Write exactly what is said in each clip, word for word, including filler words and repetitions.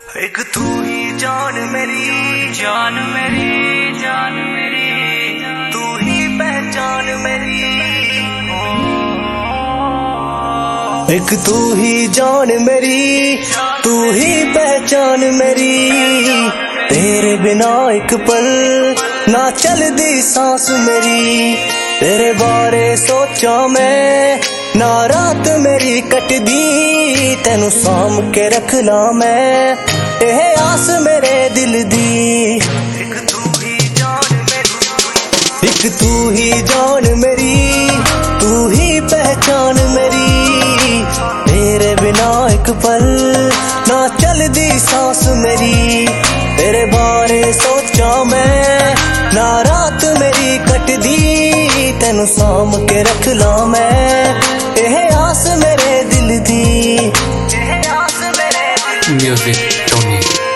एक तू ही जान मेरी जान मेरी जान मेरी तू ही पहचान मेरी एक तू ही जान मेरी तू ही पहचान मेरी तेरे बिना एक पल ना चलदी सांस मेरी तेरे बारे सोचा मैं ना रात मेरी कटदी तेनू साम के रखना मैं एह आस मेरे दिल दी एक तू ही जान मेरी एक तू ही जान मेरी तू ही पहचान मेरी तेरे बिना एक पल ना चलदी सांस मेरी तेरे बारे सोचा मैं ना रात मेरी कटदी तेनू साम के रख ला मैं एह आस मेरे दिल दी एह आस मेरे म्यूजिक टोनी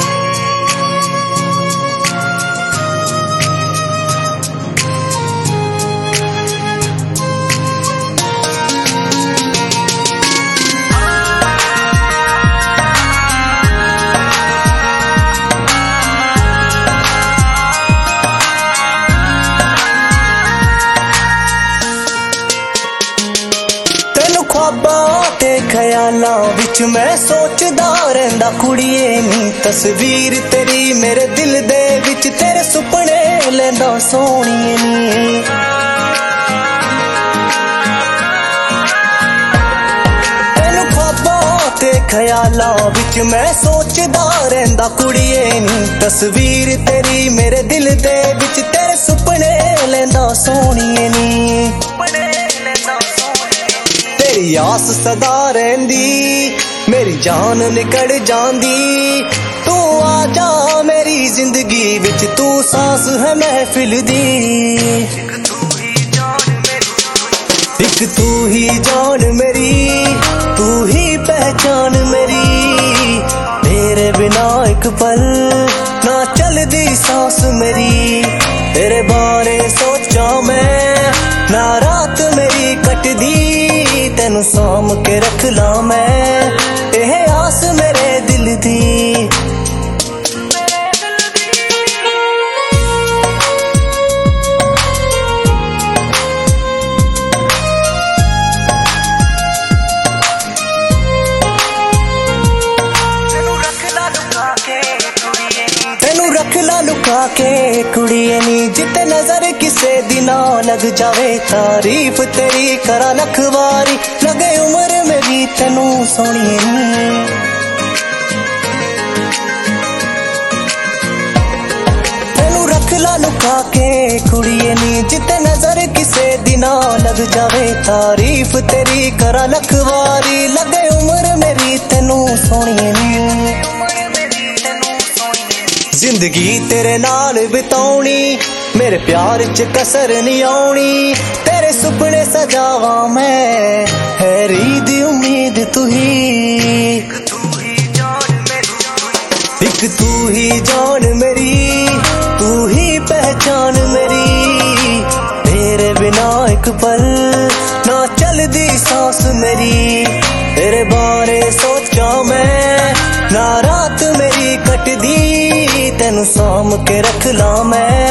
ख्यालां विच मैं सोचदा रहिंदा कुड़िए नी तस्वीर तेरी मेरे दिल दे विच तेरे सुपने लैंदा सोहणीए नी तेनू ख्वाबां ते ख्यालां विच मैं सोचदा रहिंदा कुड़िए नी तस्वीर तेरी मेरे दिल दे विच तेरे सुपने लैंदा सोहणीए नी तेरी आस सदा रहंदी मेरी जान निकल जांदी तू आ जा मेरी जिंदगी विच तू सांस है महफिल दी एक तू ही जान मेरी तू ही पहचान मेरी तेरे बिना एक पल ना चलदी सांस मेरी तेरे बारे सोचा मैं ना रात मेरी कटदी तेनू साम के रख ला मैं एह आस मेरे दिल दी लुका के कुड़िए नी जिते नजर किसे दी ना लग जावे तारीफ तेरी करा लखवारी लगे उम्र मेरी तेनू सोहणीए नी तेनू रख ला लुका के कुड़िए नी जिते नजर किसे दी ना लग जावे तारीफ तेरी करा लखवारी लगे उम्र मेरी तेनू सोहणीए नी जिंदगी तेरे नाल बिताउणी मेरे प्यार च कसर नहीं आउणी तेरे सुपने सजावा मैं हैरी दी उम्मीद तू ही एक तू ही जान मेरी तू ही पहचान मेरी तेरे बिना एक पल ना चलदी सांस मेरी तेरे बारे सोचा मैं ना रात मेरी कटदी तेनू साम के रख ला मैं